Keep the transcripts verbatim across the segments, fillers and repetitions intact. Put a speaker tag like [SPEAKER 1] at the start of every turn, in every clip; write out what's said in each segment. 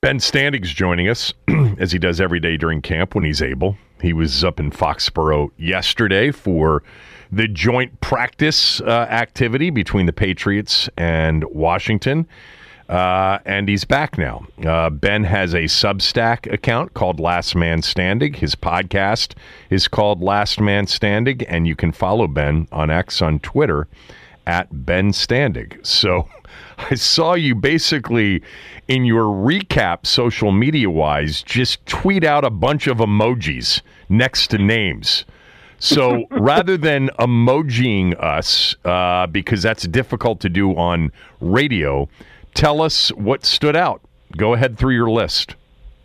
[SPEAKER 1] Ben Standig's joining us, as he does every day during camp when he's able. He was up in Foxborough yesterday for the joint practice uh, activity between the Patriots and Washington, uh, and he's back now. Uh, Ben has a Substack account called Last Man Standing. His podcast is called Last Man Standing, and you can follow Ben on X on Twitter at Ben Standig. So I saw you basically in your recap social media-wise just tweet out a bunch of emojis next to names. So rather than emojiing us, uh, because that's difficult to do on radio, tell us what stood out. Go ahead through your list.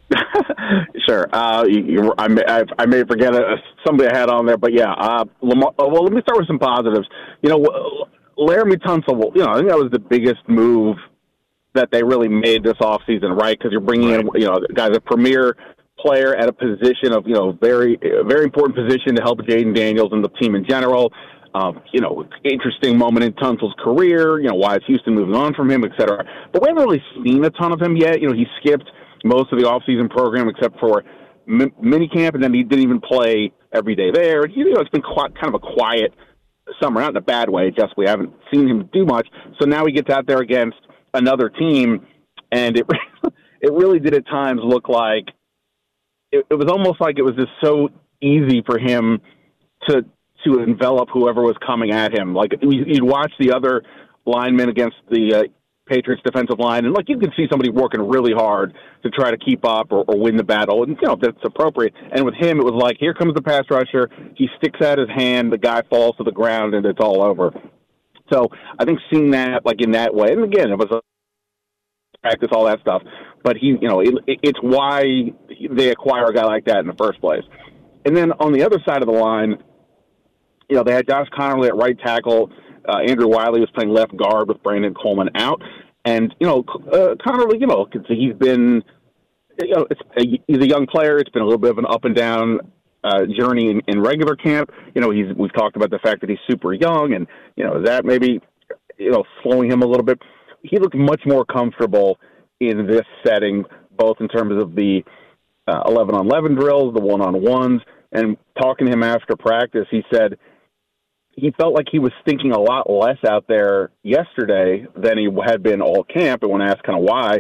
[SPEAKER 2] Sure. Uh, you, you, I, may, I, I may forget uh, somebody I had on there, but yeah. Uh, Lamar, well, let me start with some positives. You know, Laramie Tunsil, you know, I think that was the biggest move that they really made this offseason, right? Because you're bringing in, you know, guys, a premier player at a position of, you know, very, very important position to help Jaden Daniels and the team in general. Um, you know, interesting moment in Tunsil's career. You know, why is Houston moving on from him, et cetera. But we haven't really seen a ton of him yet. You know, he skipped most of the offseason program except for mi- minicamp, and then he didn't even play every day there. You know, it's been quite, kind of a quiet summer, not in a bad way, just we haven't seen him do much. So now he gets out there against another team, and it it really did at times look like it, it was almost like it was just so easy for him to to envelop whoever was coming at him. Like you'd watch the other linemen against the uh, Patriots defensive line, and like you could see somebody working really hard to try to keep up or, or win the battle, and you know that's appropriate. And with him, it was like, here comes the pass rusher. He sticks out his hand, the guy falls to the ground, and it's all over. So I think seeing that like in that way, and again, it was a practice, all that stuff. But he, you know, it, it's why they acquire a guy like that in the first place. And then on the other side of the line, you know, they had Josh Connerly at right tackle. Uh, Andrew Wiley was playing left guard with Brandon Coleman out. And, you know, uh, Connerly, you know, he's been, you know, it's a, he's a young player. It's been a little bit of an up and down uh, journey in, in regular camp. You know, he's we've talked about the fact that he's super young, and, you know, that maybe, you know, slowing him a little bit. He looked much more comfortable in this setting, both in terms of the uh, eleven on eleven drills, the one-on-ones, and talking to him after practice, he said he felt like he was thinking a lot less out there yesterday than he had been all camp. And when asked kind of why,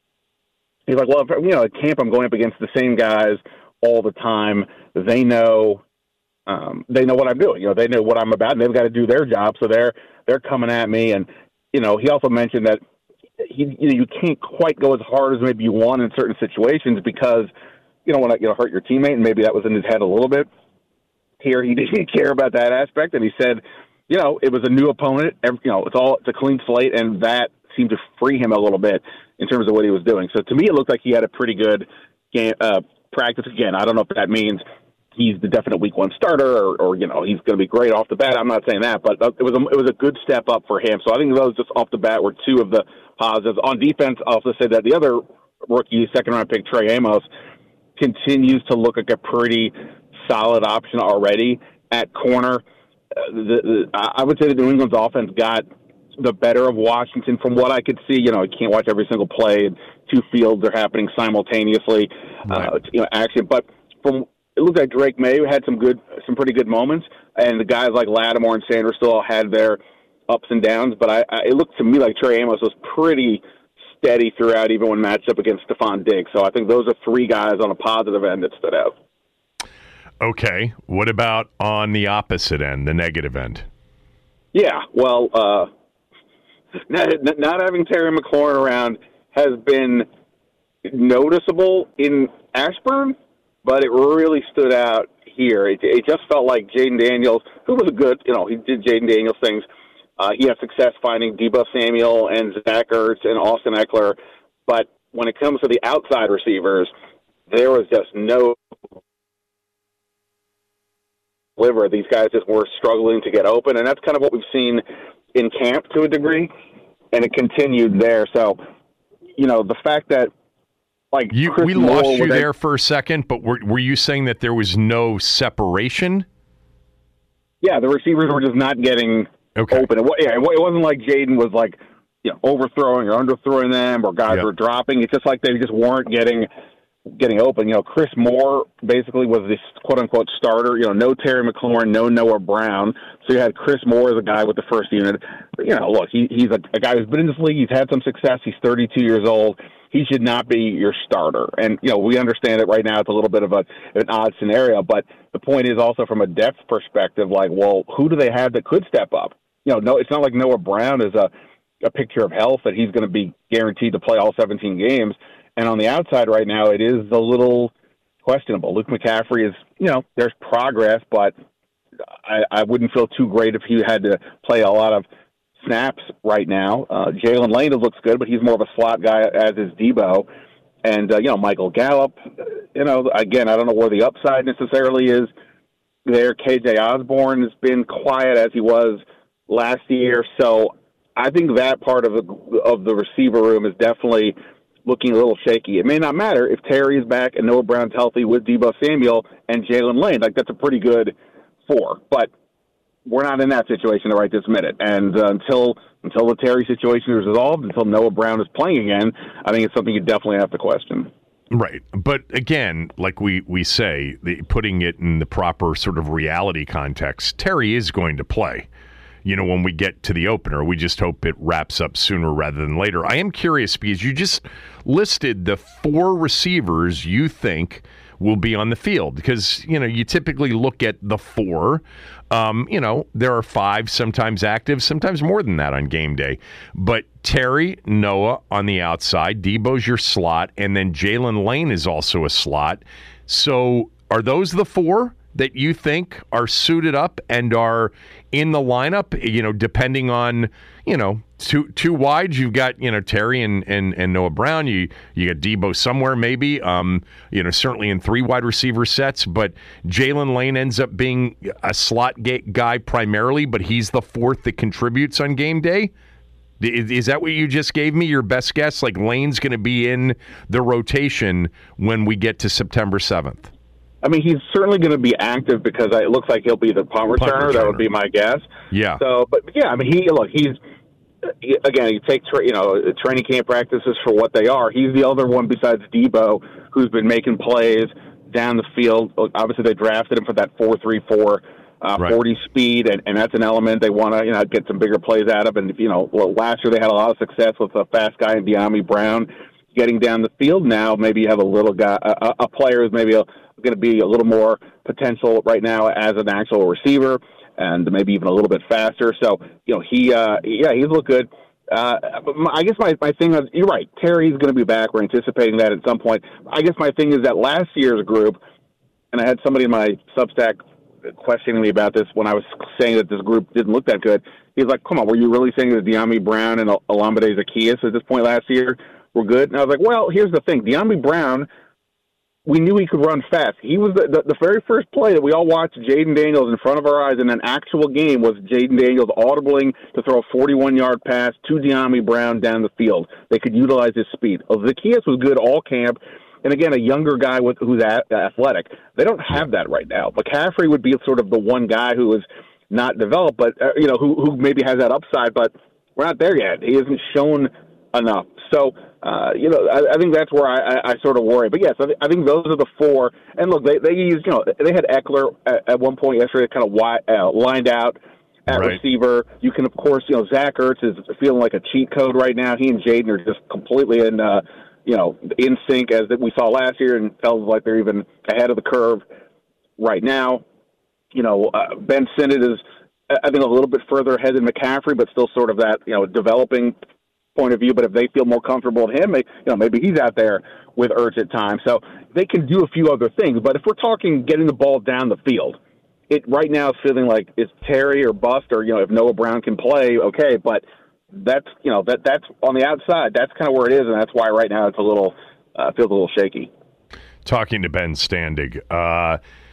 [SPEAKER 2] he's like, well, if, you know, at camp I'm going up against the same guys all the time. They know um, they know what I'm doing. You know, they know what I'm about, and they've got to do their job, so they're they're coming at me. And, you know, he also mentioned that he, you know, you can't quite go as hard as maybe you want in certain situations because you don't want to, you know, hurt your teammate, and maybe that was in his head a little bit. Here, he didn't care about that aspect, and he said, you know, it was a new opponent. Every, you know, it's all it's a clean slate, and that seemed to free him a little bit in terms of what he was doing. So to me, it looked like he had a pretty good game uh, practice. Again, I don't know if that means he's the definite week one starter, or, or you know, he's going to be great off the bat. I'm not saying that, but it was a, it was a good step up for him. So I think those just off the bat were two of the positives. On defense, I'll also say that the other rookie, second round pick Trey Amos, continues to look like a pretty solid option already at corner. Uh, the, the, I would say that New England's offense got the better of Washington from what I could see. You know, you can't watch every single play. Two fields are happening simultaneously. Right. Uh, you know, action. But from it looked like Drake May had some good, some pretty good moments, and the guys like Lattimore and Sanders still had their ups and downs. But I, I, it looked to me like Trey Amos was pretty steady throughout, even when matched up against Stephon Diggs. So I think those are three guys on a positive end that stood out.
[SPEAKER 1] Okay. What about on the opposite end, the negative end?
[SPEAKER 2] Yeah, well, uh, not, not having Terry McLaurin around has been noticeable in Ashburn, but it really stood out here. It, it just felt like Jaden Daniels, who was a good, you know, he did Jaden Daniels things. Uh, he had success finding Deebo Samuel and Zach Ertz and Austin Eckler, but when it comes to the outside receivers, there was just no liver. These guys just were struggling to get open, and that's kind of what we've seen in camp to a degree, and it continued there. So, you know, the fact that, like,
[SPEAKER 1] you, we
[SPEAKER 2] Moore
[SPEAKER 1] lost you there
[SPEAKER 2] that,
[SPEAKER 1] for a second, but were, were you saying that there was no separation?
[SPEAKER 2] Yeah, the receivers were just not getting
[SPEAKER 1] okay.
[SPEAKER 2] open. It, yeah, it wasn't like Jaden was, like, you know, overthrowing or underthrowing them, or guys
[SPEAKER 1] yep.
[SPEAKER 2] were dropping. It's just like they just weren't getting getting open. You know, Chris Moore basically was this quote-unquote starter. You know, no Terry McLaurin, no Noah Brown. So you had Chris Moore as a guy with the first unit. But, you know, look, he, he's a, a guy who's been in this league. He's had some success. He's thirty-two years old. He should not be your starter. And, you know, we understand that right now it's a little bit of a, an odd scenario. But the point is also from a depth perspective, like, well, who do they have that could step up? You know, no, it's not like Noah Brown is a, a picture of health that he's going to be guaranteed to play all seventeen games. And on the outside right now, it is a little questionable. Luke McCaffrey is, you know, there's progress, but I, I wouldn't feel too great if he had to play a lot of snaps right now. Uh, Jalen Lane looks good, but he's more of a slot guy, as is Debo. And, uh, you know, Michael Gallup, you know, again, I don't know where the upside necessarily is there. K J Osborne has been quiet as he was last year. So I think that part of the, of the receiver room is definitely looking a little shaky. It may not matter if Terry is back and Noah Brown's healthy with Deebo Samuel and Jalen Lane. Like, that's a pretty good four. But we're not in that situation right this minute. And uh, until until the Terry situation is resolved, until Noah Brown is playing again, I think it's something you definitely have to question.
[SPEAKER 1] Right. But again, like we, we say, the, putting it in the proper sort of reality context, Terry is going to play. You know, when we get to the opener, we just hope it wraps up sooner rather than later. I am curious because you just listed the four receivers you think will be on the field because, you know, you typically look at the four. Um, you know, there are five sometimes active, sometimes more than that on game day. But Terry, Noah on the outside, Debo's your slot, and then Jalen Lane is also a slot. So are those the four that you think are suited up and are in the lineup, you know, depending on, you know, two two wides, you've got, you know, Terry and, and, and Noah Brown. You you got Debo somewhere maybe, um, you know, certainly in three wide receiver sets. But Jalen Lane ends up being a slot guy primarily, but he's the fourth that contributes on game day. Is, is that what you just gave me, your best guess? Like Lane's going to be in the rotation when we get to September seventh?
[SPEAKER 2] I mean, he's certainly going to be active because it looks like he'll be the punt returner.
[SPEAKER 1] Punt returner.
[SPEAKER 2] That would be my guess.
[SPEAKER 1] Yeah.
[SPEAKER 2] So, but yeah, I mean, he look, he's again, you take tra- you know training camp practices for what they are. He's the other one besides Debo who's been making plays down the field. Obviously, they drafted him for that four three four, uh, right. forty speed, and, and that's an element they want to you know get some bigger plays out of. And you know, well, last year they had a lot of success with a fast guy in De'Ami Brown getting down the field. Now maybe you have a little guy, a, a player who's maybe a going to be a little more potential right now as an actual receiver and maybe even a little bit faster. So, you know, he, uh, yeah, he's looked good. Uh, I guess my, my thing is, you're right, Terry's going to be back. We're anticipating that at some point. I guess my thing is that last year's group, and I had somebody in my Substack questioning me about this when I was saying that this group didn't look that good. He's like, come on, were you really saying that De'Ami Brown and Olamide Zaccheaus at this point last year were good? And I was like, well, here's the thing. De'Ami Brown, we knew he could run fast. He was the, the, the very first play that we all watched Jaden Daniels in front of our eyes in an actual game was Jaden Daniels audibling to throw a forty-one-yard pass to De'Ami Brown down the field. They could utilize his speed. Zaccheaus was good all camp. And, again, a younger guy with who's a- athletic. They don't have that right now. McCaffrey would be sort of the one guy who is not developed, but, uh, you know, who, who maybe has that upside, but we're not there yet. He hasn't shown enough. So, uh, you know, I, I think that's where I, I, I sort of worry. But, yes, I, th- I think those are the four. And, look, they, they used, you know, they had Eckler at, at one point yesterday kind of wide, uh, lined out at right. receiver. You can, of course, you know, Zach Ertz is feeling like a cheat code right now. He and Jaden are just completely in, uh, you know, in sync as we saw last year and feels like they're even ahead of the curve right now. You know, uh, Ben Sinnott is, I think, a little bit further ahead than McCaffrey, but still sort of that, you know, developing point of view. But if they feel more comfortable with him, they, you know, maybe he's out there with Ertz at times. So they can do a few other things. But if we're talking getting the ball down the field, it right now is feeling like it's Terry or bust, or, you know, if Noah Brown can play, okay. But that's, you know, that that's on the outside. That's kind of where it is, and that's why right now it's a little uh, feels a little shaky.
[SPEAKER 1] Talking to Ben Standig, uh,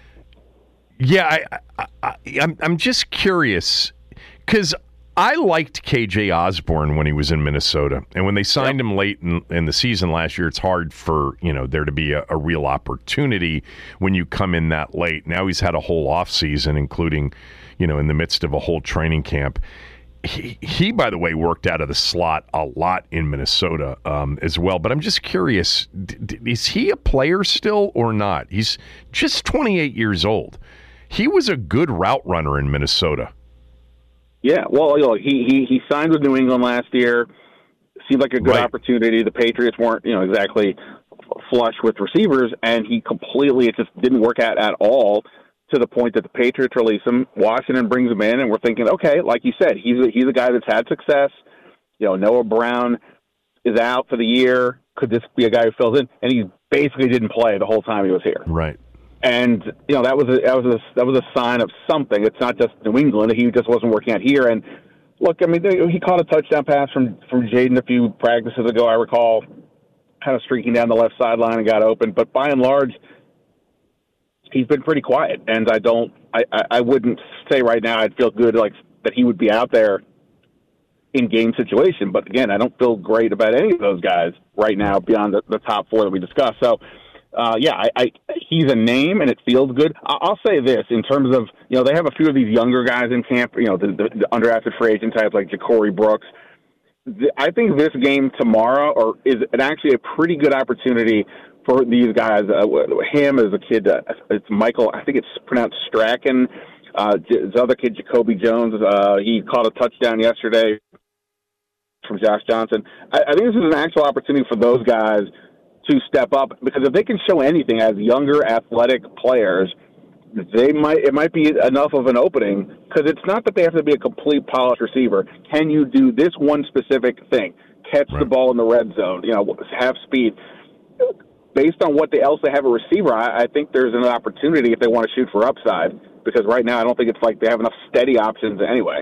[SPEAKER 1] yeah, I, I, I, I'm I'm just curious because I liked K J Osborne when he was in Minnesota, and when they signed yep. him late in, in the season last year, it's hard for you know there to be a, a real opportunity when you come in that late. Now he's had a whole off season, including you know in the midst of a whole training camp. he, he, by the way, worked out of the slot a lot in Minnesota um, as well. But I'm just curious, d- d- is he a player still or not? He's just twenty-eight years old. He was a good route runner in Minnesota.
[SPEAKER 2] Yeah, well, you know, he, he, he signed with New England last year. Seemed like a good
[SPEAKER 1] right.
[SPEAKER 2] opportunity. The Patriots weren't, you know, exactly flush with receivers, and he completely, it just didn't work out at all to the point that the Patriots release him. Washington brings him in, and we're thinking, okay, like you said, he's a, he's a guy that's had success. You know, Noah Brown is out for the year. Could this be a guy who fills in? And he basically didn't play the whole time he was here.
[SPEAKER 1] Right.
[SPEAKER 2] And you know that was a, that was a, that was a sign of something. It's not just New England; he just wasn't working out here. And look, I mean, he caught a touchdown pass from from Jaden a few practices ago. I recall, kind of streaking down the left sideline and got open. But by and large, he's been pretty quiet. And I don't, I, I, I wouldn't say right now I'd feel good like that he would be out there in game situation. But again, I don't feel great about any of those guys right now beyond the, the top four that we discussed. So. Uh, yeah, I, I, he's a name, and it feels good. I, I'll say this in terms of, you know, they have a few of these younger guys in camp, you know, the, the, the undrafted free agent types like Ja'Cory Brooks. The, I think this game tomorrow or is an actually a pretty good opportunity for these guys. Uh, him as a kid, uh, it's Michael, I think it's pronounced Strachan. Uh, his other kid, Jacoby Jones, uh, he caught a touchdown yesterday from Josh Johnson. I, I think this is an actual opportunity for those guys to step up, because if they can show anything as younger athletic players, they might it might be enough of an opening, because it's not that they have to be a complete polished receiver. Can you do this one specific thing? Catch right. the ball in the red zone, you know, have speed. Based on what they, else they have a receiver, I, I think there's an opportunity if they want to shoot for upside, because right now I don't think it's like they have enough steady options anyway.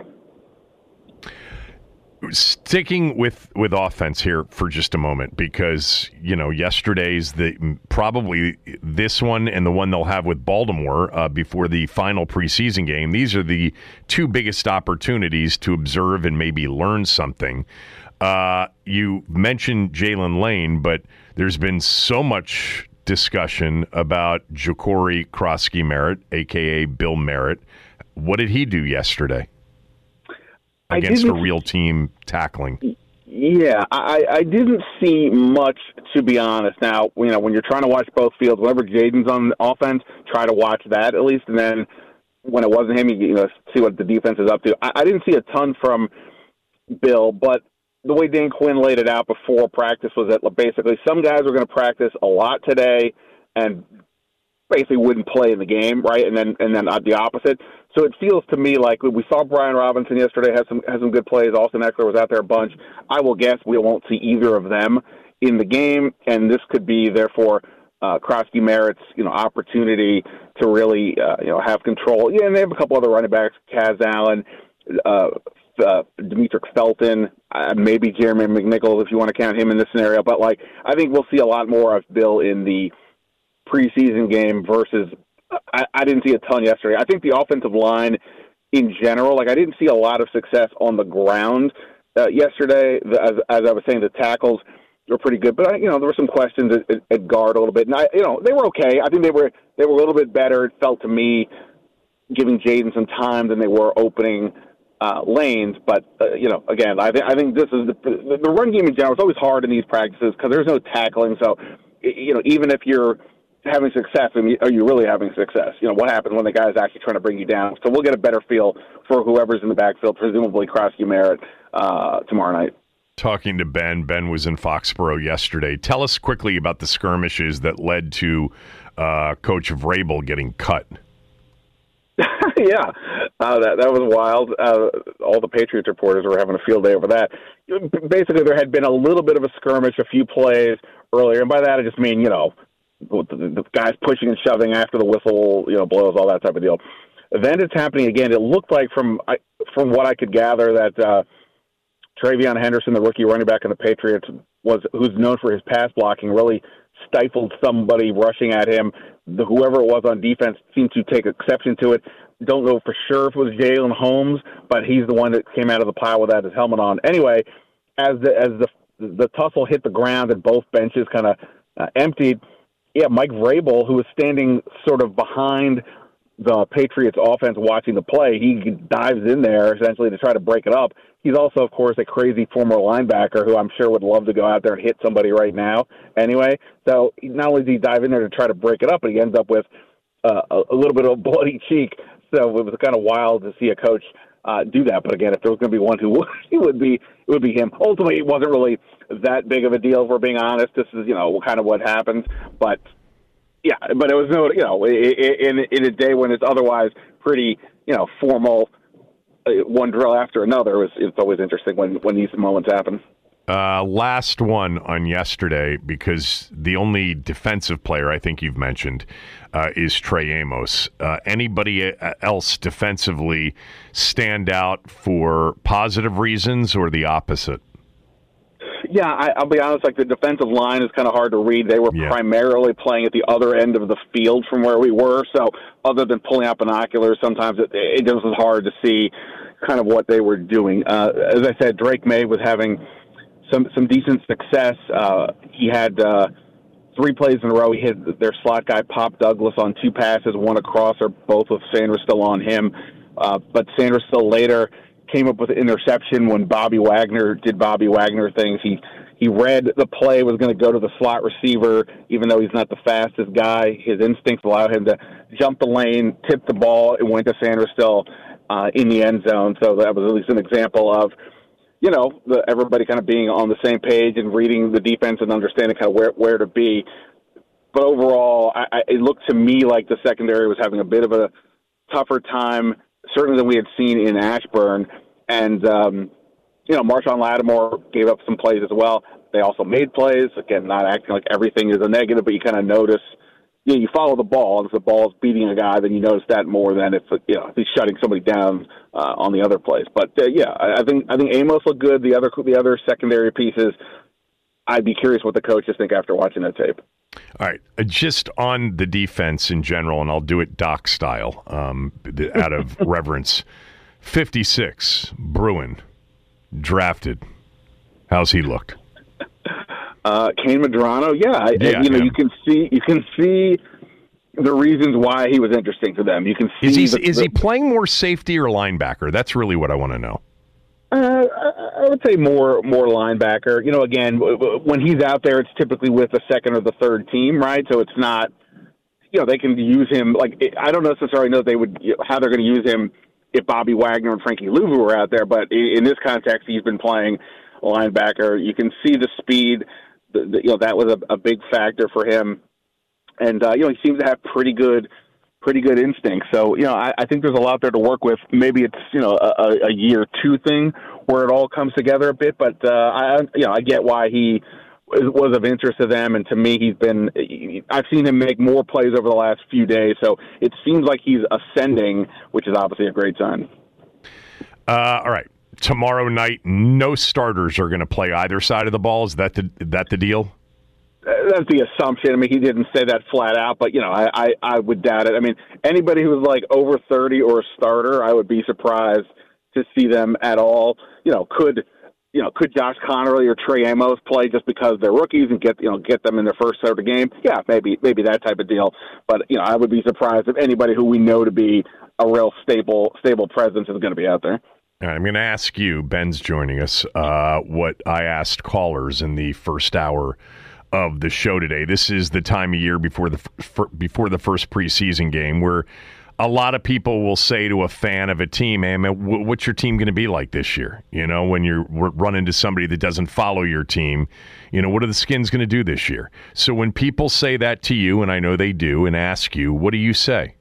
[SPEAKER 1] Sticking with, with offense here for just a moment, because, you know, yesterday's the probably this one and the one they'll have with Baltimore uh, before the final preseason game. These are the two biggest opportunities to observe and maybe learn something. Uh, you mentioned Jalen Lane, but there's been so much discussion about Ja'Cory Krosky-Merritt, a k a. Bill Merritt. What did he do yesterday against a real team tackling?
[SPEAKER 2] Yeah, I, I didn't see much, to be honest. Now, you know, when you're trying to watch both fields, whenever Jaden's on offense, try to watch that at least, and then when it wasn't him, you, you know, see what the defense is up to. I, I didn't see a ton from Bill, but the way Dan Quinn laid it out before practice was that basically some guys were going to practice a lot today and basically wouldn't play in the game, right? And then and then the opposite. So it feels to me like we saw Brian Robinson yesterday had some had some good plays. Austin Eckler was out there a bunch. I will guess we won't see either of them in the game, and this could be therefore uh, Krosky-Merritt's you know opportunity to really uh, you know have control. Yeah, and they have a couple other running backs, Kaz Allen, uh, uh, Demetric Felton, uh, maybe Jeremy McNichols if you want to count him in this scenario. But like I think we'll see a lot more of Bill in the preseason game versus I, I didn't see a ton yesterday. I think the offensive line in general, like I didn't see a lot of success on the ground uh, yesterday. The, as, as I was saying, the tackles were pretty good, but I, you know there were some questions at, at guard a little bit, and I, you know they were okay. I think they were they were a little bit better. It felt to me giving Jaden some time than they were opening uh, lanes. But uh, you know, again, I think I think this is the, the the run game in general. It's always hard in these practices because there's no tackling. So you know, even if you're having success, I mean, are you really having success? You know, what happens when the guy's actually trying to bring you down? So we'll get a better feel for whoever's in the backfield, presumably Krosky-Merritt, uh, tomorrow night.
[SPEAKER 1] Talking to Ben. Ben was in Foxborough yesterday. Tell us quickly about the skirmishes that led to uh, Coach Vrabel getting cut.
[SPEAKER 2] yeah, uh, that that was wild. Uh, all the Patriots reporters were having a field day over that. Basically, there had been a little bit of a skirmish, a few plays earlier, and by that I just mean, you know, the, the guys pushing and shoving after the whistle, you know, blows, all that type of deal. Then it's happening again. It looked like, from I, from what I could gather, that uh, Travion Henderson, the rookie running back in the Patriots, was who's known for his pass blocking, really stifled somebody rushing at him. The, whoever it was on defense seemed to take exception to it. Don't know for sure if it was Jalen Holmes, but he's the one that came out of the pile without his helmet on. Anyway, as the as the the tussle hit the ground and both benches kind of uh, emptied, yeah, Mike Vrabel, who was standing sort of behind the Patriots offense watching the play, he dives in there essentially to try to break it up. He's also, of course, a crazy former linebacker who I'm sure would love to go out there and hit somebody right now anyway. So not only does he dive in there to try to break it up, but he ends up with uh, a little bit of a bloody cheek. So it was kind of wild to see a coach uh, do that. But again, if there was going to be one who would, it would be it would be him. Ultimately, it wasn't really that big of a deal, if we're being honest. This is, you know, kind of what happens. But yeah, but it was no, you know, in in a day when it's otherwise pretty, you know, formal, one drill after another. It was, it's always interesting when, when these moments happen.
[SPEAKER 1] Uh, last one on yesterday, because the only defensive player I think you've mentioned uh, is Trey Amos. Uh, anybody else defensively stand out for positive reasons or the opposite?
[SPEAKER 2] Yeah, I, I'll be honest, like the defensive line is kind of hard to read. They were yeah. primarily playing at the other end of the field from where we were, so other than pulling out binoculars, sometimes it, it just was hard to see kind of what they were doing. Uh, as I said, Drake May was having some some decent success. Uh, he had uh, three plays in a row. He hit their slot guy, Pop Douglas, on two passes, one across, or both with Sanders still on him. Uh, but Sanders still later came up with an interception when Bobby Wagner did Bobby Wagner things. He he read the play was going to go to the slot receiver, even though he's not the fastest guy. His instincts allowed him to jump the lane, tip the ball, and went to Sanders still uh, in the end zone. So that was at least an example of, you know, the, everybody kind of being on the same page and reading the defense and understanding kind of where, where to be. But overall, I, I, it looked to me like the secondary was having a bit of a tougher time, certainly than we had seen in Ashburn. And, um, you know, Marshawn Lattimore gave up some plays as well. They also made plays. Again, not acting like everything is a negative, but you kind of notice, you know, you follow the ball. If the ball is beating a guy, then you notice that more than if, you know, if he's shutting somebody down uh, on the other plays. But, uh, yeah, I, I think I think Amos looked good. The other the other secondary pieces, I'd be curious what the coaches think after watching that tape.
[SPEAKER 1] All right, uh, just on the defense in general, and I'll do it Doc style, um, out of reverence. fifty-six, Bruin, drafted. How's he looked?
[SPEAKER 2] Uh, Kane Medrano, yeah,
[SPEAKER 1] yeah
[SPEAKER 2] you know,
[SPEAKER 1] yeah.
[SPEAKER 2] you can see you can see the reasons why he was interesting to them. You can see
[SPEAKER 1] is he
[SPEAKER 2] the,
[SPEAKER 1] is
[SPEAKER 2] the,
[SPEAKER 1] he playing more safety or linebacker? That's really what I want to know.
[SPEAKER 2] Uh, I would say more more linebacker. You know, again, when he's out there, it's typically with the second or the third team, right? So it's not, you know, they can use him. Like, I don't necessarily know they would how they're going to use him if Bobby Wagner and Frankie Louvu were out there, but in this context, he's been playing linebacker. You can see the speed. The, the, you know, that was a, a big factor for him, and uh, you know, he seems to have pretty good. pretty good instinct. So, you know, I, I think there's a lot there to work with. Maybe it's, you know, a, a year two thing where it all comes together a bit, but uh, I, you know, I get why he was of interest to them. And to me, he's been, I've seen him make more plays over the last few days. So it seems like he's ascending, which is obviously a great sign.
[SPEAKER 1] Uh, all right. Tomorrow night, no starters are going to play either side of the ball. Is that the, that the deal?
[SPEAKER 2] That's the assumption. I mean, he didn't say that flat out, but, you know, I, I, I would doubt it. I mean, anybody who's like over thirty or a starter, I would be surprised to see them at all. You know, could you know could Josh Connerly or Trey Amos play just because they're rookies and get you know get them in their first start of the game? Yeah, maybe maybe that type of deal. But, you know, I would be surprised if anybody who we know to be a real stable stable presence is going to be out there.
[SPEAKER 1] All right, I'm going to ask you, Ben's joining us, uh, what I asked callers in the first hour of the show today. This is the time of year before the f- before the first preseason game where a lot of people will say to a fan of a team, "Hey, man, w- what's your team going to be like this year?" You know, when you're run into somebody that doesn't follow your team, you know, what are the Skins going to do this year? So when people say that to you, and I know they do, and ask you, what do you say?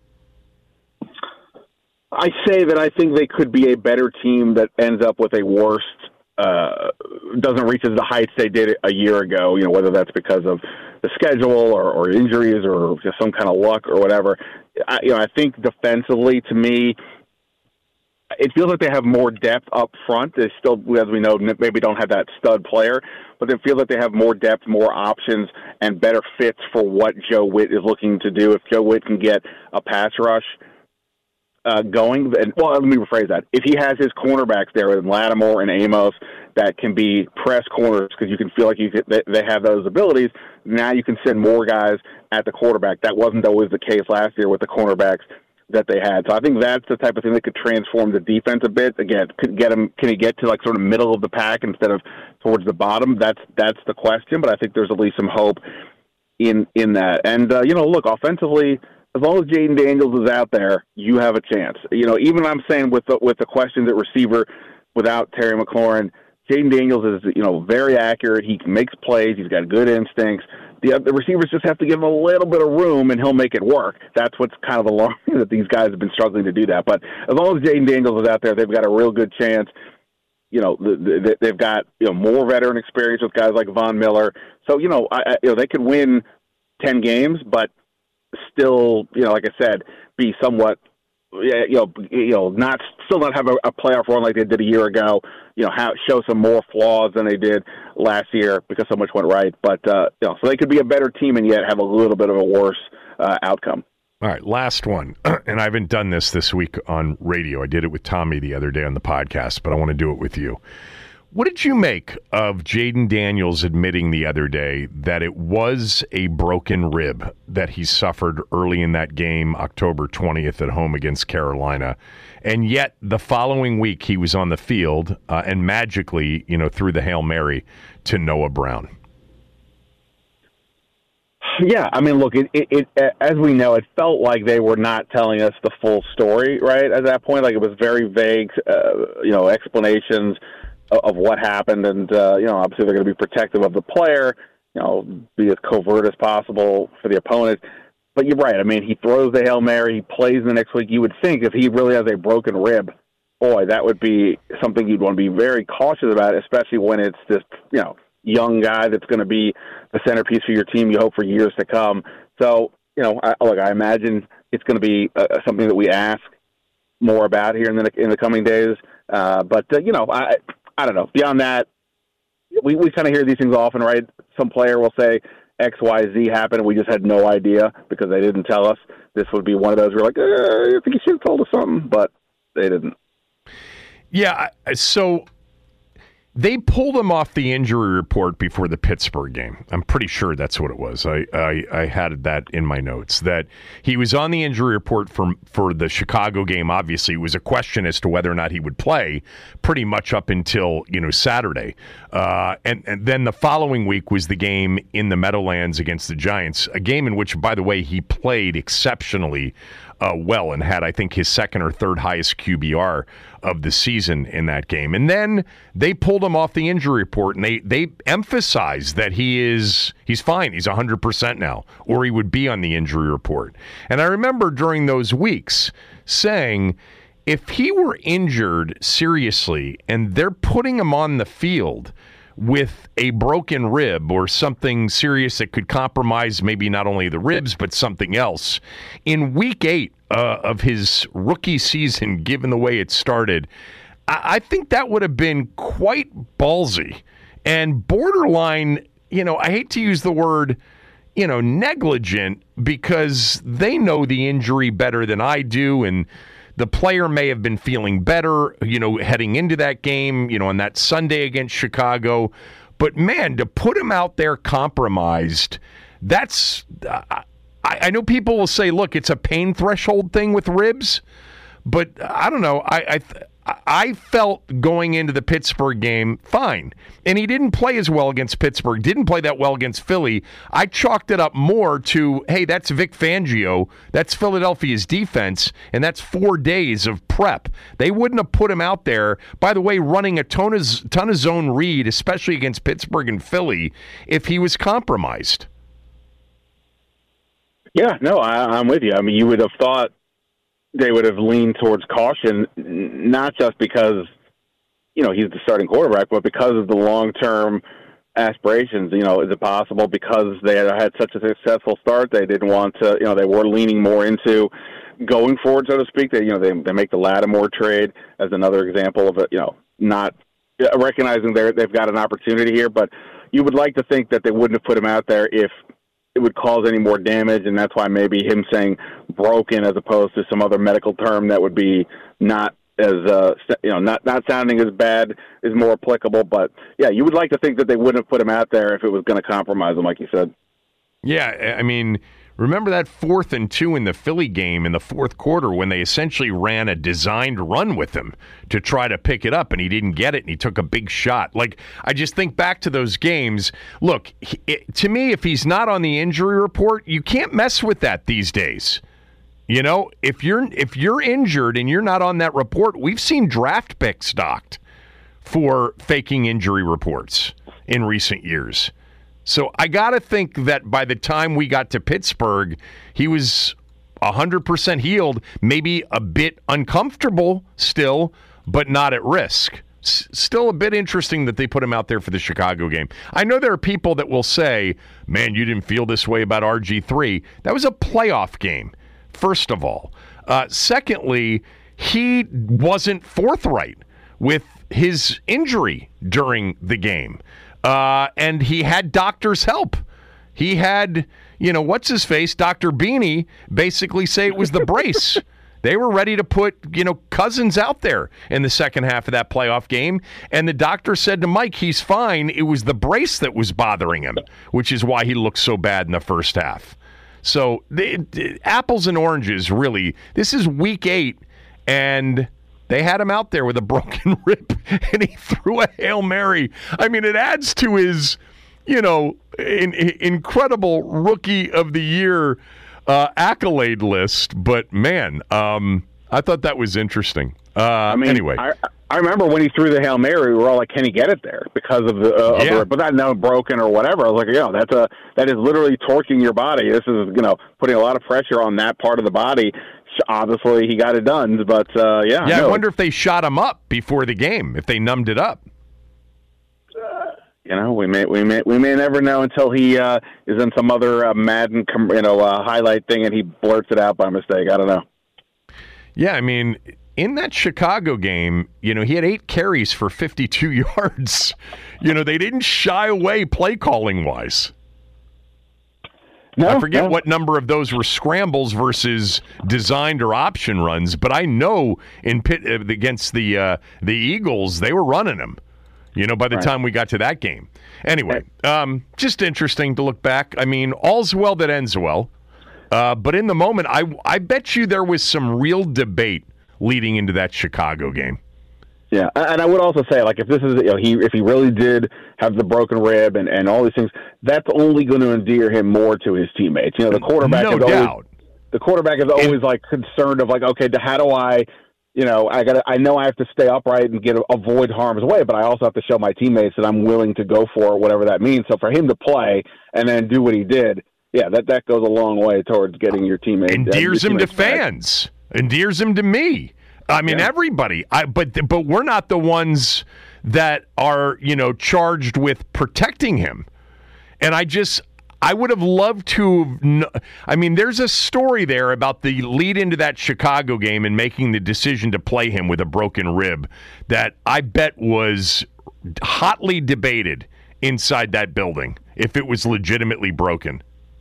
[SPEAKER 2] I say that I think they could be a better team that ends up with a worse Uh, doesn't reach as the heights they did a year ago, you know, whether that's because of the schedule or, or injuries or just some kind of luck or whatever. I, you know, I think defensively, to me, it feels like they have more depth up front. They still, as we know, maybe don't have that stud player, but it feels like they have more depth, more options, and better fits for what Joe Witt is looking to do. If Joe Witt can get a pass rush Uh, going, and well, let me rephrase that. If he has his cornerbacks there with Lattimore and Amos that can be press corners because you can feel like you could, they, they have those abilities, now you can send more guys at the quarterback. That wasn't always the case last year with the cornerbacks that they had. So I think that's the type of thing that could transform the defense a bit. Again, could get him, can he get to like sort of middle of the pack instead of towards the bottom? That's that's the question, but I think there's at least some hope in in that. And, uh, you know, look, offensively, as long as Jaden Daniels is out there, you have a chance. You know, even I'm saying with the, with the questions at receiver without Terry McLaurin, Jaden Daniels is, you know, very accurate. He makes plays. He's got good instincts. The, the receivers just have to give him a little bit of room, and he'll make it work. That's what's kind of alarming, that these guys have been struggling to do that. But as long as Jaden Daniels is out there, they've got a real good chance. You know, the, the, they've got, you know, more veteran experience with guys like Von Miller. So, you know, I, I, you know, they could win ten games, but still, you know, like I said, be somewhat, you know, you know, not still not have a, a playoff run like they did a year ago. You know, have, show some more flaws than they did last year because so much went right. But uh, you know, so they could be a better team and yet have a little bit of a worse uh, outcome.
[SPEAKER 1] All right, last one, and I haven't done this this week on radio. I did it with Tommy the other day on the podcast, but I want to do it with you. What did you make of Jaden Daniels admitting the other day that it was a broken rib that he suffered early in that game, October twentieth at home against Carolina, and yet the following week he was on the field uh, and magically, you know, threw the Hail Mary to Noah Brown?
[SPEAKER 2] Yeah, I mean, look, it, it, it as we know, it felt like they were not telling us the full story, right, at that point. Like, it was very vague, uh, you know, explanations of what happened, and uh, you know, obviously they're going to be protective of the player, you know, be as covert as possible for the opponent. But you're right. I mean, he throws the Hail Mary, he plays the next week. You would think if he really has a broken rib, boy, that would be something you'd want to be very cautious about, especially when it's this, you know, young guy that's going to be the centerpiece for your team, you hope, for years to come. So, you know, I, look, I imagine it's going to be uh, something that we ask more about here in the in the coming days. Uh, but uh, you know, I. I don't know. Beyond that, we, we kind of hear these things often, right? Some player will say X, Y, Z happened, and we just had no idea because they didn't tell us. This would be one of those we're like, eh, I think you should have told us something, but they didn't.
[SPEAKER 1] Yeah, so they pulled him off the injury report before the Pittsburgh game. I'm pretty sure that's what it was. I, I, I had that in my notes, that he was on the injury report for, for the Chicago game. Obviously, it was a question as to whether or not he would play pretty much up until, you know, Saturday. Uh, and, and then the following week was the game in the Meadowlands against the Giants, a game in which, by the way, he played exceptionally Uh, well and had, I think, his second or third highest Q B R of the season in that game. And then they pulled him off the injury report, and they they emphasized that he is he's fine. He's one hundred percent now, or he would be on the injury report. And I remember during those weeks saying, if he were injured seriously and they're putting him on the field with a broken rib or something serious that could compromise maybe not only the ribs but something else, in week eight uh, of his rookie season, given the way it started, I, I think that would have been quite ballsy and borderline, you know, I hate to use the word, you know, negligent, because they know the injury better than I do, and the player may have been feeling better, you know, heading into that game, you know, on that Sunday against Chicago. But, man, to put him out there compromised, that's uh, I, I know people will say, look, it's a pain threshold thing with ribs. But I don't know. I I, I felt going into the Pittsburgh game fine. And he didn't play as well against Pittsburgh, didn't play that well against Philly. I chalked it up more to, hey, that's Vic Fangio. That's Philadelphia's defense, and that's four days of prep. They wouldn't have put him out there, by the way, running a ton of, ton of zone read, especially against Pittsburgh and Philly, if he was compromised.
[SPEAKER 2] Yeah, no, I, I'm with you. I mean, you would have thought they would have leaned towards caution, not just because, you know, he's the starting quarterback, but because of the long-term aspirations. You know, is it possible because they had had such a successful start, they didn't want to, you know, they were leaning more into going forward, so to speak. They, you know, they, they make the Lattimore trade as another example of it, you know, not recognizing they they've got an opportunity here, but you would like to think that they wouldn't have put him out there if it would cause any more damage, and that's why maybe him saying broken as opposed to some other medical term that would be not as, uh, you know, not, not sounding as bad is more applicable. But, yeah, you would like to think that they wouldn't have put him out there if it was going to compromise him, like you said.
[SPEAKER 1] Yeah, I mean, Remember that fourth and two in the Philly game in the fourth quarter when they essentially ran a designed run with him to try to pick it up, and he didn't get it, and he took a big shot. Like, I just think back to those games. Look, he, it, to me, if he's not on the injury report, you can't mess with that these days. You know, if you're if you're injured and you're not on that report, we've seen draft picks docked for faking injury reports in recent years. So I got to think that by the time we got to Pittsburgh, he was one hundred percent healed, maybe a bit uncomfortable still, but not at risk. S- still a bit interesting that they put him out there for the Chicago game. I know there are people that will say, man, you didn't feel this way about R G three. That was a playoff game, first of all. Uh, secondly, he wasn't forthright with his injury during the game. Uh, and he had doctor's help. He had, you know, what's his face, Doctor Beanie, basically say it was the brace. They were ready to put, you know, Cousins out there in the second half of that playoff game. And the doctor said to Mike, he's fine. It was the brace that was bothering him, which is why he looked so bad in the first half. So the, the, apples and oranges, really. This is week eight, and they had him out there with a broken rib, and he threw a Hail Mary. I mean, it adds to his, you know, in, in, incredible Rookie of the Year uh, accolade list. But, man, um, I thought that was interesting. Uh,
[SPEAKER 2] I mean,
[SPEAKER 1] anyway.
[SPEAKER 2] I, I remember when he threw the Hail Mary, we were all like, can he get it there? Because of the, uh,
[SPEAKER 1] yeah.
[SPEAKER 2] of the but that no broken or whatever. I was like, you know, that's a, that is literally torquing your body. This is, you know, putting a lot of pressure on that part of the body. Obviously, he got it done, but uh, yeah.
[SPEAKER 1] Yeah,
[SPEAKER 2] no.
[SPEAKER 1] I wonder if they shot him up before the game, if they numbed it up.
[SPEAKER 2] Uh, you know, we may we may we may never know until he uh, is in some other uh, Madden, you know, uh, highlight thing, and he blurts it out by mistake. I don't know.
[SPEAKER 1] Yeah, I mean, in that Chicago game, you know, he had eight carries for fifty-two yards. You know, they didn't shy away play calling wise. No, I forget no. what number of those were scrambles versus designed or option runs, but I know in pit against the uh, the Eagles, they were running them, you know, by the right. time we got to that game. Anyway, um, just interesting to look back. I mean, all's well that ends well. Uh, but in the moment, I, I bet you there was some real debate leading into that Chicago game.
[SPEAKER 2] Yeah, and I would also say, like, if this is, you know, he if he really did have the broken rib and, and all these things, that's only going to endear him more to his teammates. You know, the quarterback
[SPEAKER 1] no
[SPEAKER 2] is
[SPEAKER 1] doubt.
[SPEAKER 2] always the quarterback is always and, like concerned of like, okay, how do I, you know, I got I know I have to stay upright and get avoid harm's way, but I also have to show my teammates that I'm willing to go for it, whatever that means. So for him to play and then do what he did, yeah, that that goes a long way towards getting your teammates.
[SPEAKER 1] Endears
[SPEAKER 2] uh, your
[SPEAKER 1] him to
[SPEAKER 2] teammates back.
[SPEAKER 1] fans. Endears him to me. I mean, yeah. everybody. I, but but we're not the ones that are, you know, charged with protecting him. And I just, I would have loved to. Kn- I mean, there's a story there about the lead into that Chicago game and making the decision to play him with a broken rib that I bet was hotly debated inside that building if it was legitimately broken.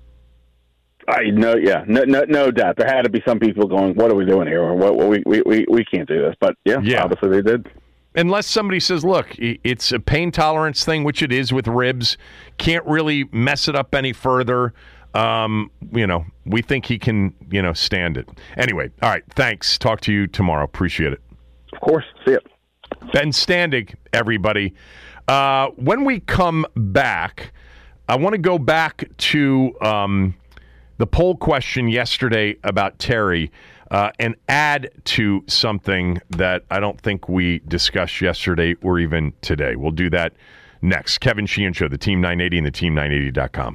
[SPEAKER 2] I know, yeah, no, no, no doubt. There had to be some people going, "What are we doing here? Or what, what we, we, we, we can't do this." But yeah, yeah, obviously they did.
[SPEAKER 1] Unless somebody says, "Look, it's a pain tolerance thing," which it is with ribs. Can't really mess it up any further. Um, you know, we think he can, you know, stand it. Anyway, all right. Thanks. Talk to you tomorrow. Appreciate it.
[SPEAKER 2] Of course. See you.
[SPEAKER 1] Ben Standig, everybody. Uh, when we come back, I want to go back to. Um, The poll question yesterday about Terry uh, and add to something that I don't think we discussed yesterday or even today. We'll do that next. Kevin Sheehan Show, the Team nine eighty and the team nine eighty dot com.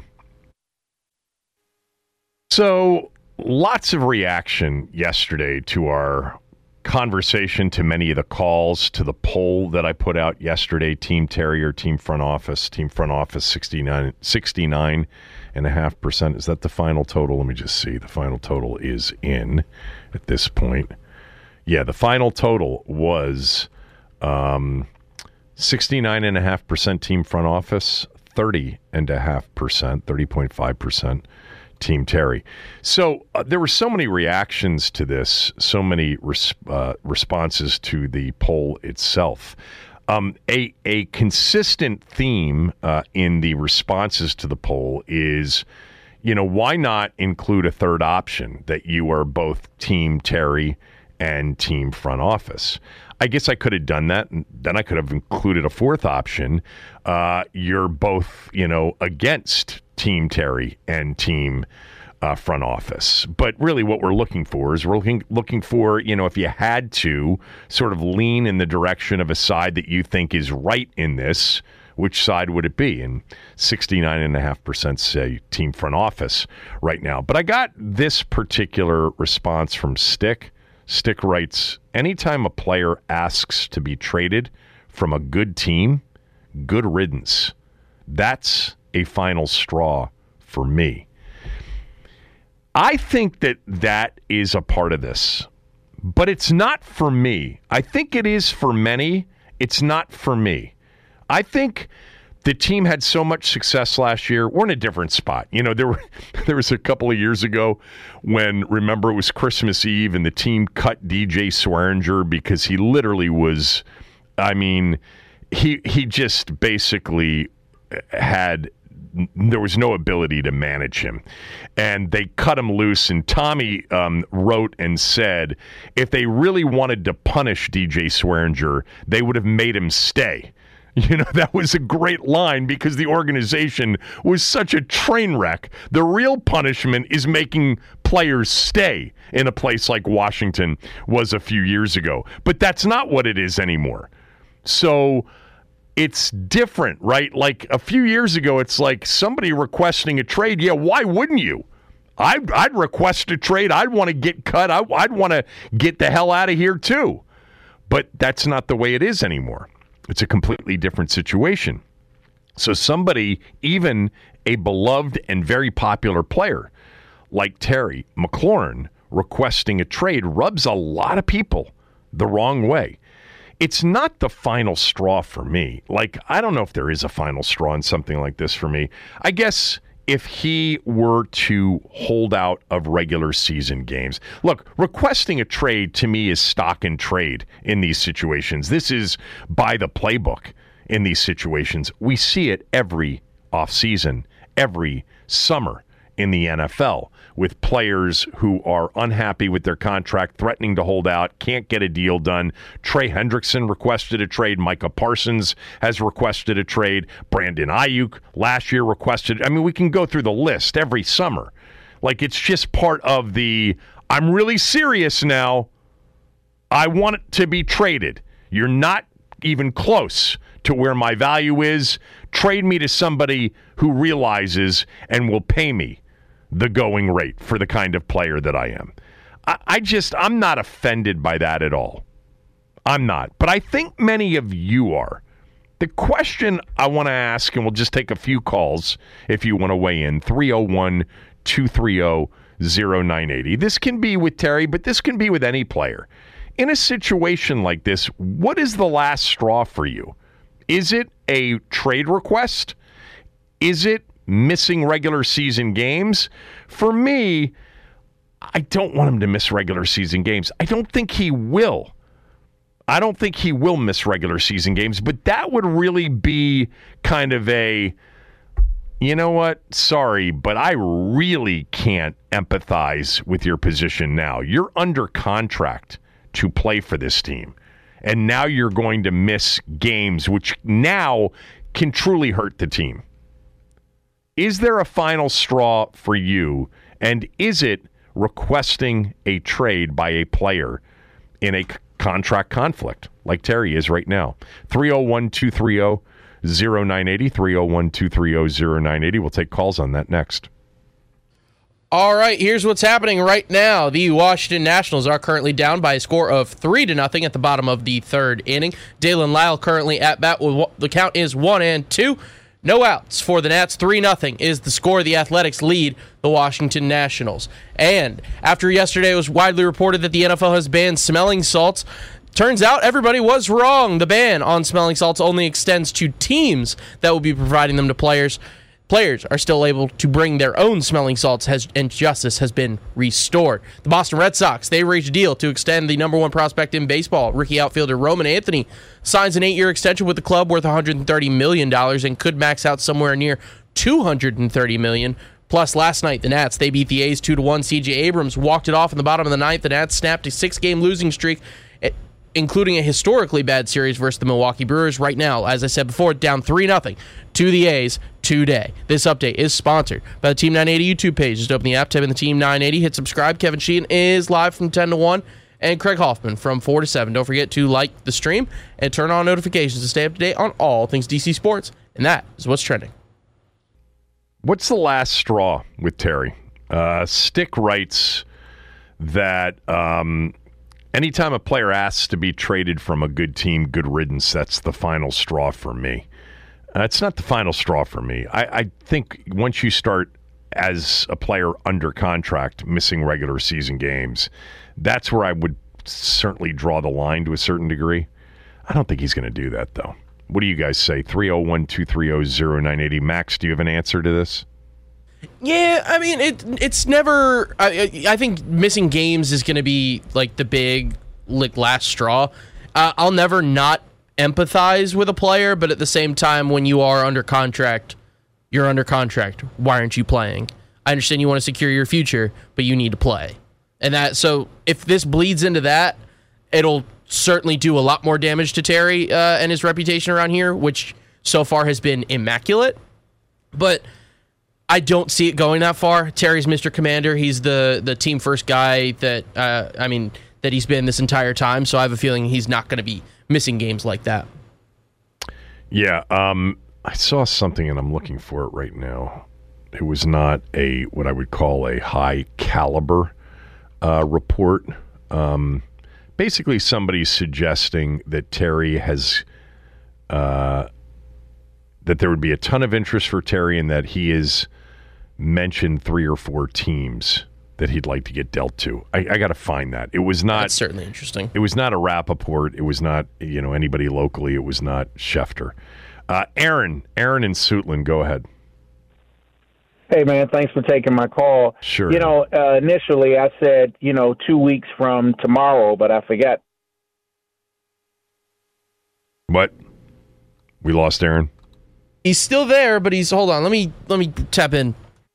[SPEAKER 1] So lots of reaction yesterday to our conversation, to many of the calls, to the poll that I put out yesterday, Team Terry or Team Front Office. Team Front Office, sixty-nine, sixty-nine and a half percent. Is that the final total? Let me just see. The final total is in at this point. Yeah, the final total was um, sixty-nine and a half percent Team Front Office, thirty and a half percent, thirty point five percent Team Terry. So uh, there were so many reactions to this, so many res- uh, responses to the poll itself. Um, a a consistent theme uh, in the responses to the poll is, you know, why not include a third option that you are both team Terry and team front office? I guess I could have done that, and then I could have included a fourth option. Uh, you're both, you know, against team Terry and team uh, front office. But really what we're looking for is we're looking, looking for, you know, if you had to sort of lean in the direction of a side that you think is right in this, which side would it be? And sixty-nine point five percent say team front office right now. But I got this particular response from Stick. Stick writes, anytime a player asks to be traded from a good team, good riddance. That's a final straw for me. I think that that is a part of this, but it's not for me. I think it is for many. It's not for me. I think the team had so much success last year. We're in a different spot. You know, there were there was a couple of years ago when, remember, it was Christmas Eve and the team cut D J Swearinger because he literally was, I mean, he he just basically had, there was no ability to manage him. And they cut him loose, and Tommy um, wrote and said, if they really wanted to punish D J Swearinger, they would have made him stay. You know, that was a great line because the organization was such a train wreck. The real punishment is making players stay in a place like Washington was a few years ago. But that's not what it is anymore. So it's different, right? Like a few years ago, it's like somebody requesting a trade. Yeah, why wouldn't you? I'd, I'd request a trade. I'd want to get cut. I, I'd want to get the hell out of here too. But that's not the way it is anymore. It's a completely different situation. So somebody, even a beloved and very popular player like Terry McLaurin, requesting a trade rubs a lot of people the wrong way. It's not the final straw for me. Like, I don't know if there is a final straw in something like this for me. I guess if he were to hold out of regular season games. Look, requesting a trade to me is stock and trade in these situations. This is by the playbook in these situations. We see it every offseason, every summer in the N F L with players who are unhappy with their contract, threatening to hold out, can't get a deal done. Trey Hendrickson requested a trade. Micah Parsons has requested a trade. Brandon Ayuk last year requested. I mean, we can go through the list every summer. Like, it's just part of the, I'm really serious now. I want it to be traded. You're not even close to where my value is. Trade me to somebody who realizes and will pay me the going rate for the kind of player that I am. I, I just, I'm not offended by that at all. I'm not. But I think many of you are. The question I want to ask, and we'll just take a few calls if you want to weigh in, three oh one, two three oh, oh nine eight oh. This can be with Terry, but this can be with any player. In a situation like this, what is the last straw for you? Is it a trade request? Is it missing regular season games? For me, I don't want him to miss regular season games. I don't think he will. I don't think he will miss regular season games, but that would really be kind of a, you know what, sorry, but I really can't empathize with your position now. You're under contract to play for this team, and now you're going to miss games, which now can truly hurt the team. Is there a final straw for you, and is it requesting a trade by a player in a c- contract conflict like Terry is right now? three oh one, two three oh, oh nine eight oh, three oh one, two three oh, oh nine eight oh. We'll take calls on that next.
[SPEAKER 3] All right, here's what's happening right now. The Washington Nationals are currently down by a score of three to nothing at the bottom of the third inning. Dalen Lyle currently at bat. With the count is one and two. No outs for the Nats. three nothing is the score. The Athletics lead the Washington Nationals. And after yesterday it was widely reported that the N F L has banned smelling salts, turns out everybody was wrong. The ban on smelling salts only extends to teams that will be providing them to players. Players are still able to bring their own smelling salts, has, and justice has been restored. The Boston Red Sox, they reached a deal to extend the number one prospect in baseball. Rookie outfielder Roman Anthony signs an eight-year extension with the club worth one hundred thirty million dollars and could max out somewhere near two hundred thirty million dollars Plus, last night, the Nats, they beat the A's two to one. C J Abrams walked it off in the bottom of the ninth. The Nats snapped a six-game losing streak, including a historically bad series versus the Milwaukee Brewers. Right now, as I said before, down three nothing to the A's today. This update is sponsored by the Team nine eighty YouTube page. Just open the app, type in the Team nine eighty, hit subscribe. Kevin Sheehan is live from ten to one, and Craig Hoffman from four to seven. Don't forget to like the stream and turn on notifications to stay up to date on all things D C sports, and that is what's trending.
[SPEAKER 1] What's the last straw with Terry? Uh, Stick writes that um, anytime a player asks to be traded from a good team, good riddance, that's the final straw for me. Uh, it's not the final straw for me. I, I think once you start as a player under contract, missing regular season games, that's where I would certainly draw the line to a certain degree. I don't think he's going to do that, though. What do you guys say? three oh one, two three oh, oh nine eight oh. Max, do you have an answer to this?
[SPEAKER 3] Yeah, I mean, it it's never... I, I think missing games is going to be, like, the big, like, last straw. Uh, I'll never not empathize with a player, but at the same time, when you are under contract, you're under contract. Why aren't you playing? I understand you want to secure your future, but you need to play. And that, so if this bleeds into that, it'll certainly do a lot more damage to Terry uh, and his reputation around here, which so far has been immaculate. But I don't see it going that far. Terry's Mister Commander. He's the the team first guy that uh, I mean that he's been this entire time. So I have a feeling he's not going to be missing games like that.
[SPEAKER 1] Yeah, um, I saw something and I'm looking for it right now. It was not a what I would call a high caliber uh, report. Um, basically, somebody's suggesting that Terry has uh, that there would be a ton of interest for Terry and that he is mentioned three or four teams that he'd like to get dealt to. I, I got to find that. It was not...
[SPEAKER 3] That's certainly interesting.
[SPEAKER 1] It was not a Rappaport. It was not, you know, anybody locally. It was not Schefter. Uh, Aaron, Aaron in Suitland, go ahead.
[SPEAKER 4] Hey, man, thanks for taking my call.
[SPEAKER 1] Sure.
[SPEAKER 4] You know, uh, initially I said, you know, two weeks from tomorrow, but I forgot.
[SPEAKER 1] What? We lost Aaron?
[SPEAKER 3] He's still there, but he's... Hold on. Let me let me tap in.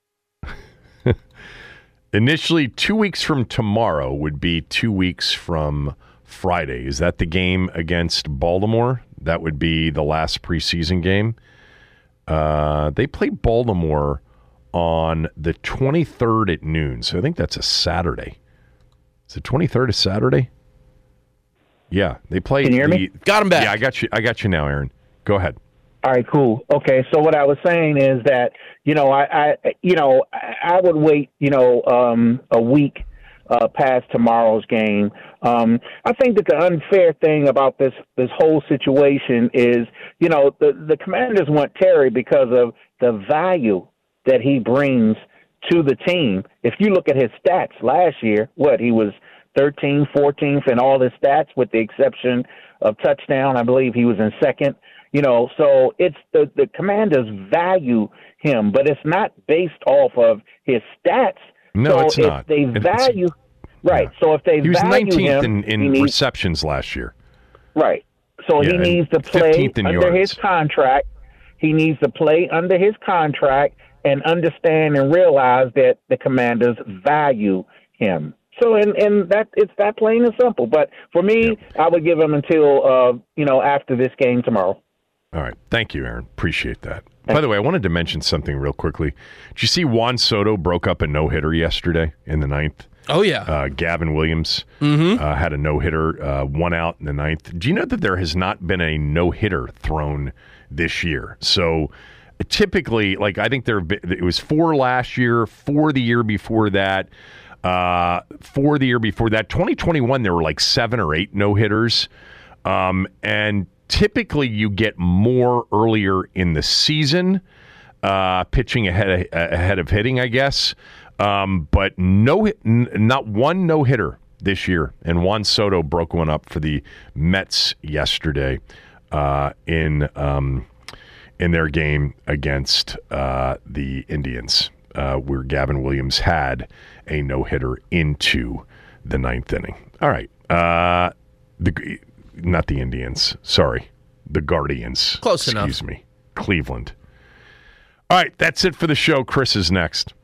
[SPEAKER 1] Initially, two weeks from tomorrow would be two weeks from Friday. Is that the game against Baltimore? That would be the last preseason game. Uh, they play Baltimore on the twenty-third at noon, so I think that's a Saturday. Is the twenty-third a Saturday? Yeah, they play.
[SPEAKER 4] Can you hear
[SPEAKER 1] the,
[SPEAKER 4] me?
[SPEAKER 3] Got him back.
[SPEAKER 1] Yeah, I got you. I got you now, Aaron. Go ahead.
[SPEAKER 4] All right, cool. Okay, so what I was saying is that, you know, I, I you know, I would wait, you know, um, a week uh, past tomorrow's game. Um, I think that the unfair thing about this this whole situation is, you know, the the Commanders want Terry because of the value that he brings to the team. If you look at his stats last year, what, he was thirteenth, fourteenth in all his stats with the exception of touchdown. I believe he was in second. You know, so it's the, the Commanders value him, but it's not based off of his stats.
[SPEAKER 1] No,
[SPEAKER 4] so
[SPEAKER 1] it's
[SPEAKER 4] if
[SPEAKER 1] not.
[SPEAKER 4] They
[SPEAKER 1] It's-
[SPEAKER 4] value, right.
[SPEAKER 1] yeah.
[SPEAKER 4] So if they
[SPEAKER 1] He was
[SPEAKER 4] value
[SPEAKER 1] nineteenth
[SPEAKER 4] him,
[SPEAKER 1] in, in
[SPEAKER 4] he needs,
[SPEAKER 1] receptions last year.
[SPEAKER 4] right. So
[SPEAKER 1] Yeah,
[SPEAKER 4] he
[SPEAKER 1] and
[SPEAKER 4] needs to play
[SPEAKER 1] fifteenth in
[SPEAKER 4] under
[SPEAKER 1] yards.
[SPEAKER 4] his contract. He needs to play under his contract and understand and realize that the Commanders value him. So, and, and that it's that plain and simple. But for me,
[SPEAKER 1] Yep.
[SPEAKER 4] I would give him until, uh, you know, after this game tomorrow.
[SPEAKER 1] All right. Thank you, Aaron. Appreciate that. By the way, I wanted to mention something real quickly. Did you see Juan Soto broke up a no-hitter yesterday in the ninth?
[SPEAKER 3] Oh, yeah.
[SPEAKER 1] Uh, Gavin Williams
[SPEAKER 3] Mm-hmm.
[SPEAKER 1] uh, had a no-hitter, uh, one out in the ninth. Do you know that there has not been a no-hitter thrown this year? So typically, like I think there have been, it was four last year, four the year before that, uh, four the year before that. twenty twenty-one, there were like seven or eight no-hitters. Um, and typically you get more earlier in the season, uh, pitching ahead of, ahead of hitting, I guess. Um, but no, n- not one no-hitter this year. And Juan Soto broke one up for the Mets yesterday uh, in um, in their game against uh, the Indians, uh, where Gavin Williams had a no-hitter into the ninth inning. All right. Uh, the not the Indians. Sorry. The Guardians.
[SPEAKER 3] Close enough.
[SPEAKER 1] Excuse me. Cleveland. All right. That's it for the show. Chris is next.